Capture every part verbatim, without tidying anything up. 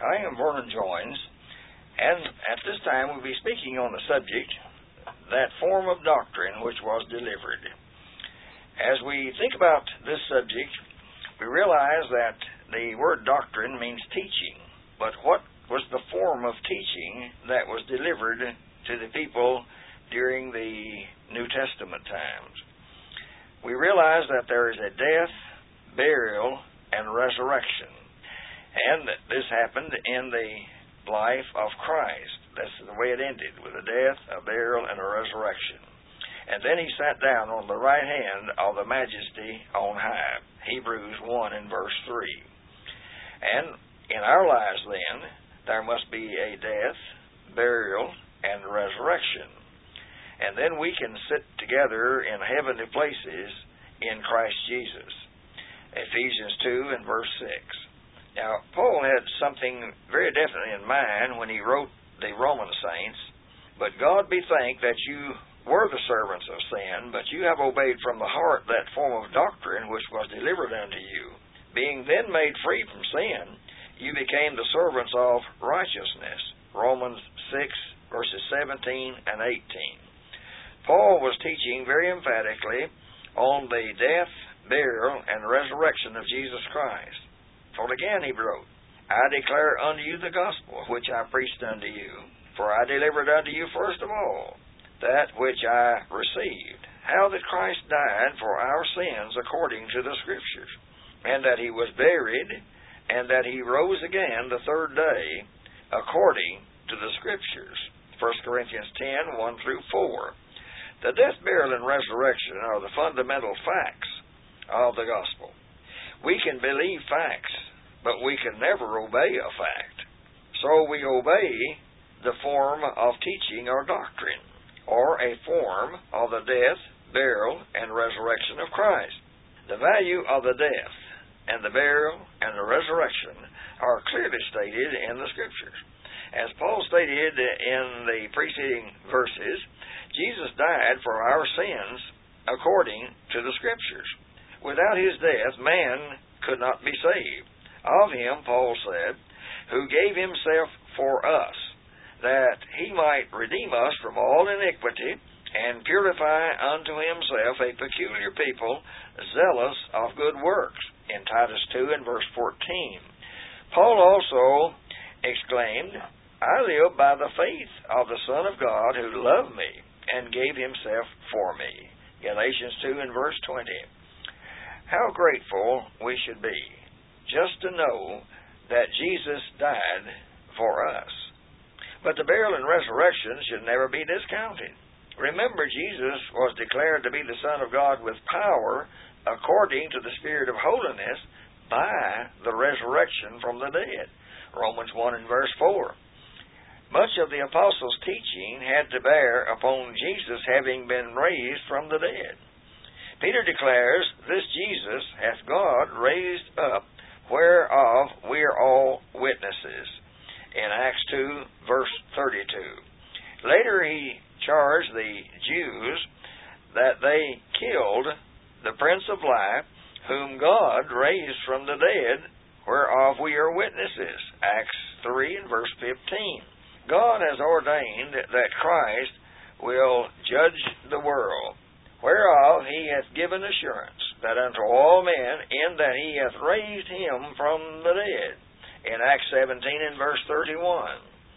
I am Vernon Joins, and at this time we'll be speaking on the subject, that form of doctrine which was delivered. As we think about this subject, we realize that the word doctrine means teaching, but what was the form of teaching that was delivered to the people during the New Testament times? We realize that there is a death, burial, and resurrection. And this happened in the life of Christ. That's the way it ended, with a death, a burial, and a resurrection. And then he sat down on the right hand of the Majesty on high. Hebrews one and verse three. And in our lives then, there must be a death, burial, and resurrection. And then we can sit together in heavenly places in Christ Jesus. Ephesians two and verse six. Now, Paul had something very definite in mind when he wrote the Roman saints. But God be thanked that you were the servants of sin, but you have obeyed from the heart that form of doctrine which was delivered unto you. Being then made free from sin, you became the servants of righteousness. Romans six, verses seventeen and eighteen. Paul was teaching very emphatically on the death, burial, and resurrection of Jesus Christ. For again he wrote, I declare unto you the gospel which I preached unto you, for I delivered unto you first of all that which I received, how that Christ died for our sins according to the Scriptures, and that he was buried, and that he rose again the third day according to the Scriptures. First Corinthians ten, one through four. The death, burial, and resurrection are the fundamental facts of the gospel. We can believe facts, but we can never obey a fact. So we obey the form of teaching or doctrine, or a form of the death, burial, and resurrection of Christ. The value of the death and the burial and the resurrection are clearly stated in the Scriptures. As Paul stated in the preceding verses, Jesus died for our sins according to the Scriptures. Without his death, man could not be saved. Of him, Paul said, who gave himself for us, that he might redeem us from all iniquity, and purify unto himself a peculiar people, zealous of good works, in Titus two and verse fourteen. Paul also exclaimed, I live by the faith of the Son of God, who loved me, and gave himself for me. Galatians two and verse twenty. How grateful we should be just to know that Jesus died for us. But the burial and resurrection should never be discounted. Remember, Jesus was declared to be the Son of God with power according to the Spirit of holiness by the resurrection from the dead. Romans one and verse four. Much of the apostles' teaching had to bear upon Jesus having been raised from the dead. Peter declares, this Jesus hath God raised up, whereof we are all witnesses, in Acts two, verse thirty-two. Later he charged the Jews that they killed the Prince of Life, whom God raised from the dead, whereof we are witnesses. Acts three and verse fifteen. God has ordained that Christ will judge the world, whereof he hath given assurance, that unto all men, in that he hath raised him from the dead, in Acts seventeen and verse thirty-one.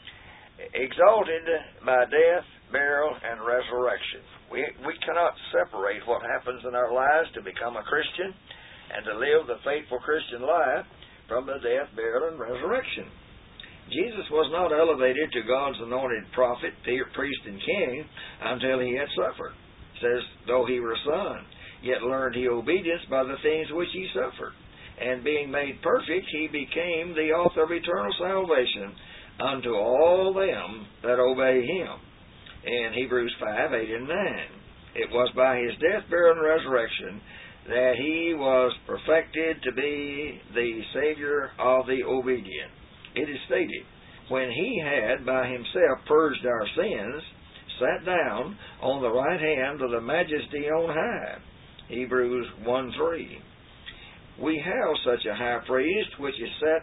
Exalted by death, burial, and resurrection. We, we cannot separate what happens in our lives to become a Christian and to live the faithful Christian life from the death, burial, and resurrection. Jesus was not elevated to God's anointed prophet, priest, and king until he had suffered. It says, though he were a son, yet learned he obedience by the things which he suffered. And being made perfect, he became the author of eternal salvation unto all them that obey him. In Hebrews five, eight, and nine. It was by his death, burial, and resurrection that he was perfected to be the Savior of the obedient. It is stated, when he had by himself purged our sins, sat down on the right hand of the Majesty on high. Hebrews one three. We have such a high priest which is set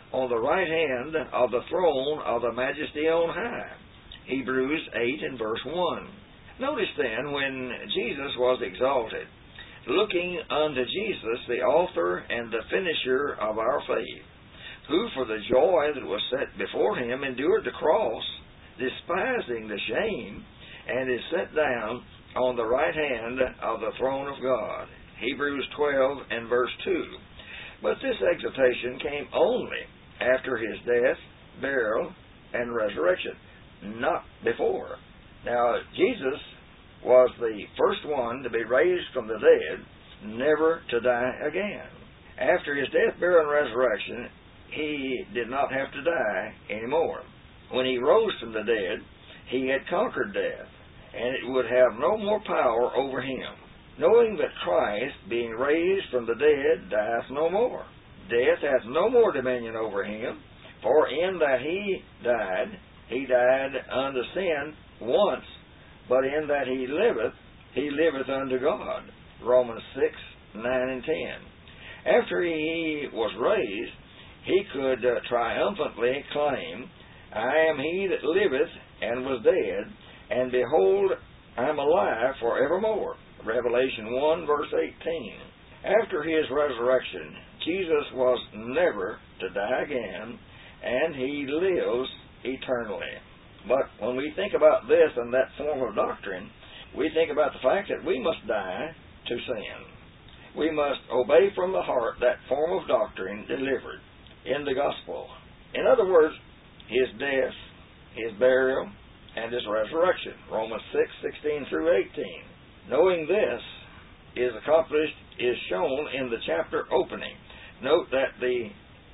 on the right hand of the throne of the Majesty on high. Hebrews eight and verse one. Notice then, when Jesus was exalted, looking unto Jesus, the author and the finisher of our faith, who for the joy that was set before him endured the cross, despising the shame, and is set down on the right hand of the throne of God. Hebrews twelve and verse two. But this exaltation came only after his death, burial, and resurrection, not before. Now, Jesus was the first one to be raised from the dead, never to die again. After his death, burial, and resurrection, he did not have to die anymore. When he rose from the dead, he had conquered death, and it would have no more power over him. Knowing that Christ, being raised from the dead, dieth no more. Death hath no more dominion over him, for in that he died, he died unto sin once, but in that he liveth, he liveth unto God. Romans six, nine and ten. After he was raised, he could uh, triumphantly claim, I am he that liveth and was dead, and behold, I am alive forevermore. Revelation one, verse eighteen. After his resurrection, Jesus was never to die again, and he lives eternally. But when we think about this and that form of doctrine, we think about the fact that we must die to sin. We must obey from the heart that form of doctrine delivered in the gospel. In other words, his death, his burial, and his resurrection. Romans six, sixteen through eighteen. Knowing this is accomplished is shown in the chapter opening. Note that the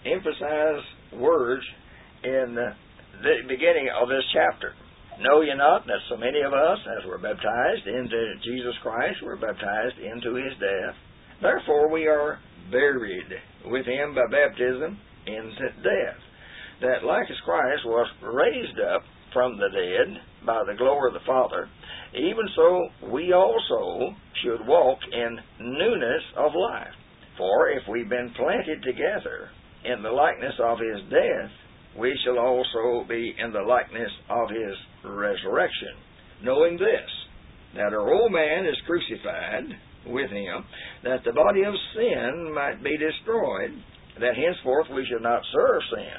emphasized words in the beginning of this chapter. Know ye not that so many of us, as were baptized into Jesus Christ, were baptized into his death? Therefore we are buried with him by baptism into death, that like as Christ was raised up from the dead by the glory of the Father, even so we also should walk in newness of life. For if we've been planted together in the likeness of his death, we shall also be in the likeness of his resurrection. Knowing this, that our old man is crucified with him, that the body of sin might be destroyed, that henceforth we should not serve sin.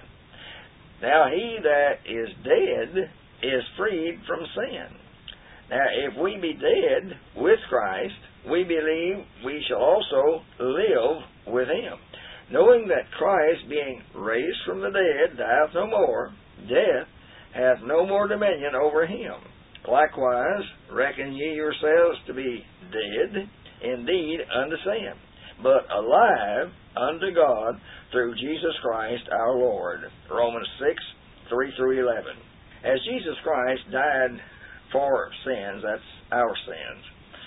Now he that is dead is freed from sin. Now if we be dead with Christ, we believe we shall also live with him. Knowing that Christ, being raised from the dead, dieth no more, death hath no more dominion over him. Likewise, reckon ye yourselves to be dead indeed unto sin, but alive unto God through Jesus Christ our Lord. Romans six, three through eleven. As Jesus Christ died for sins, that's our sins,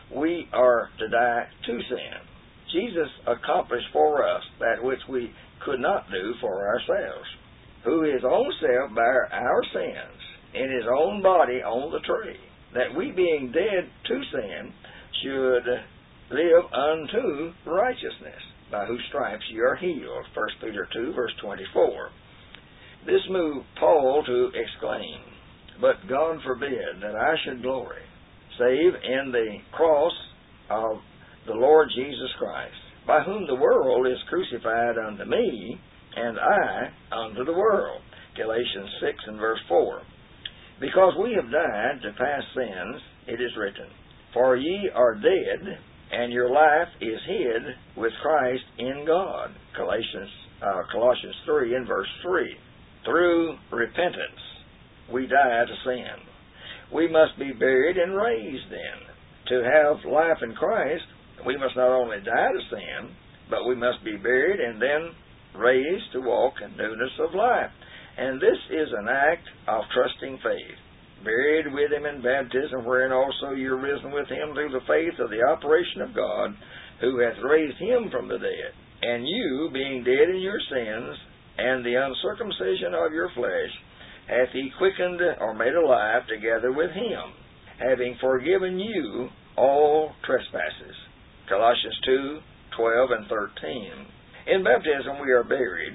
we are to die to sin. Jesus accomplished for us that which we could not do for ourselves, who his own self bare our sins in his own body on the tree, that we being dead to sin should live unto righteousness, by whose stripes ye are healed. First Peter two, verse twenty-four. This moved Paul to exclaim, But God forbid that I should glory, save in the cross of the Lord Jesus Christ, by whom the world is crucified unto me, and I unto the world. Galatians six and verse four. Because we have died to past sins, it is written, For ye are dead, and your life is hid with Christ in God. Galatians, uh, Colossians three and verse three. Through repentance, we die to sin. We must be buried and raised then. To have life in Christ, we must not only die to sin, but we must be buried and then raised to walk in newness of life. And this is an act of trusting faith. Buried with him in baptism, wherein also you are risen with him through the faith of the operation of God, who hath raised him from the dead. And you, being dead in your sins, and the uncircumcision of your flesh, hath he quickened or made alive together with him, having forgiven you all trespasses. Colossians two, twelve and thirteen. In baptism we are buried,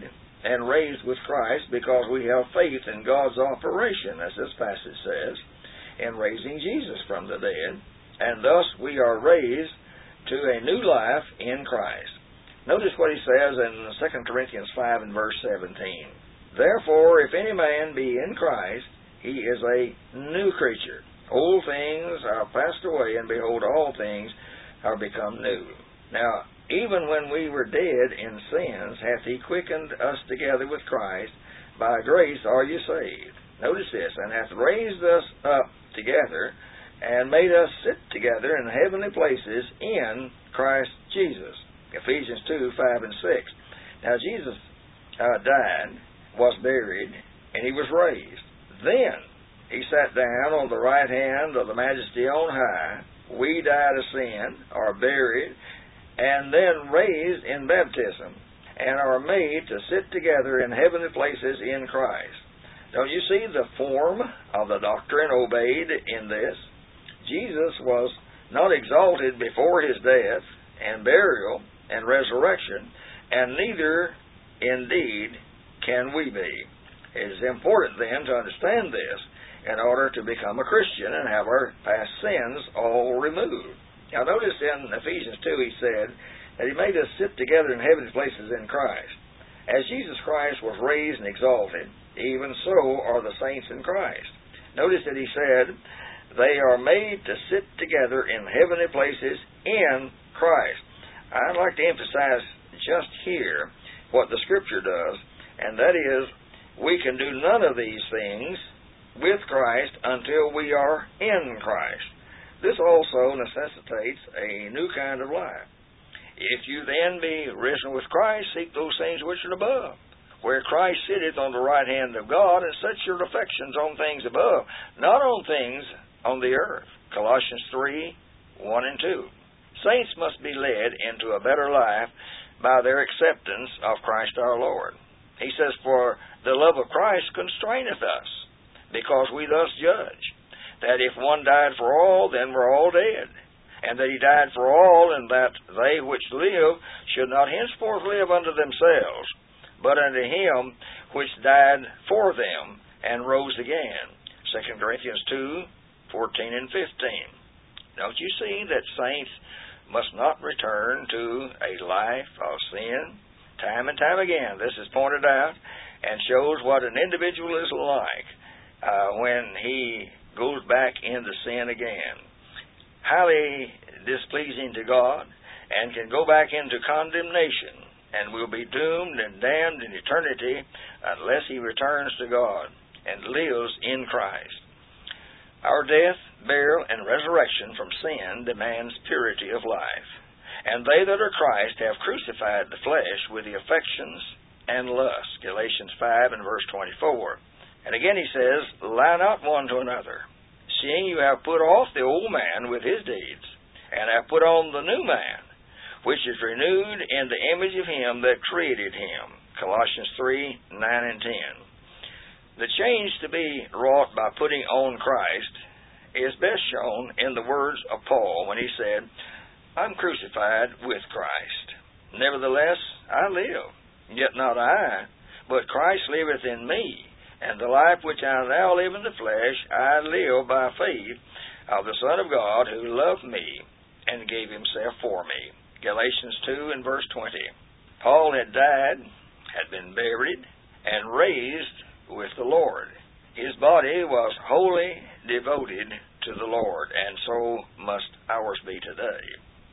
and raised with Christ because we have faith in God's operation, as this passage says, in raising Jesus from the dead, and thus we are raised to a new life in Christ. Notice what he says in Second Corinthians five and verse seventeen. Therefore, if any man be in Christ, he is a new creature. Old things are passed away, and behold, all things are become new. Now, even when we were dead in sins, hath he quickened us together with Christ. By grace are you saved. Notice this, and hath raised us up together, and made us sit together in heavenly places in Christ Jesus. Ephesians two, five and six. Now, Jesus uh, died, was buried, and he was raised. Then he sat down on the right hand of the Majesty on high. We died of sin, are buried, and then raised in baptism, and are made to sit together in heavenly places in Christ. Don't you see the form of the doctrine obeyed in this? Jesus was not exalted before his death and burial and resurrection, and neither indeed can we be. It is important then to understand this in order to become a Christian and have our past sins all removed. Now notice in Ephesians two he said that he made us sit together in heavenly places in Christ. As Jesus Christ was raised and exalted, even so are the saints in Christ. Notice that he said, they are made to sit together in heavenly places in Christ. I'd like to emphasize just here what the Scripture does, and that is, we can do none of these things with Christ until we are in Christ. This also necessitates a new kind of life. If you then be risen with Christ, seek those things which are above, where Christ sitteth on the right hand of God, and set your affections on things above, not on things on the earth. Colossians three, one and two. Saints must be led into a better life by their acceptance of Christ our Lord. He says, for the love of Christ constraineth us, because we thus judge, that if one died for all, then we're all dead, and that he died for all, and that they which live should not henceforth live unto themselves, but unto him which died for them, and rose again. Second Corinthians two, fourteen and fifteen. Don't you see that saints must not return to a life of sin? Time and time again, this is pointed out and shows what an individual is like uh, when he goes back into sin again. Highly displeasing to God, and can go back into condemnation, and will be doomed and damned in eternity unless he returns to God and lives in Christ. Our death, burial, and resurrection from sin demands purity of life. And they that are Christ have crucified the flesh with the affections and lusts. Galatians five and verse twenty-four. And again he says, lie not one to another, seeing you have put off the old man with his deeds, and have put on the new man, which is renewed in the image of him that created him. Colossians three, nine and ten. The change to be wrought by putting on Christ is best shown in the words of Paul when he said, I'm crucified with Christ. Nevertheless, I live, yet not I, but Christ liveth in me. And the life which I now live in the flesh, I live by faith of the Son of God, who loved me and gave himself for me. Galatians two and verse twenty. Paul had died, had been buried, and raised with the Lord. His body was wholly devoted to the Lord, and so must ours be today.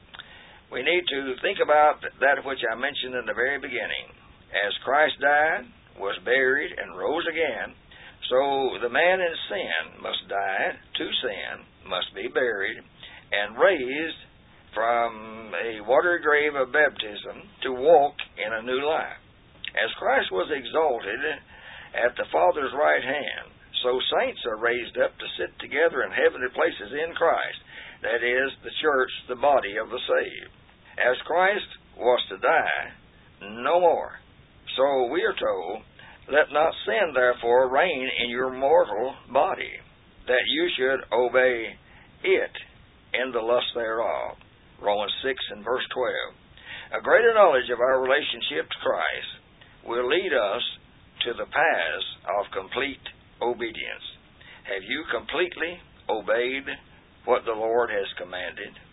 We need to think about that which I mentioned in the very beginning. As Christ died, was buried, and rose again, so the man in sin must die to sin, must be buried, and raised from a watery grave of baptism to walk in a new life. As Christ was exalted at the Father's right hand, so saints are raised up to sit together in heavenly places in Christ, that is, the church, the body of the saved. As Christ was to die, no more. So we are told, let not sin therefore reign in your mortal body, that you should obey it in the lust thereof. Romans six and verse twelve. A greater knowledge of our relationship to Christ will lead us to the paths of complete obedience. Have you completely obeyed what the Lord has commanded?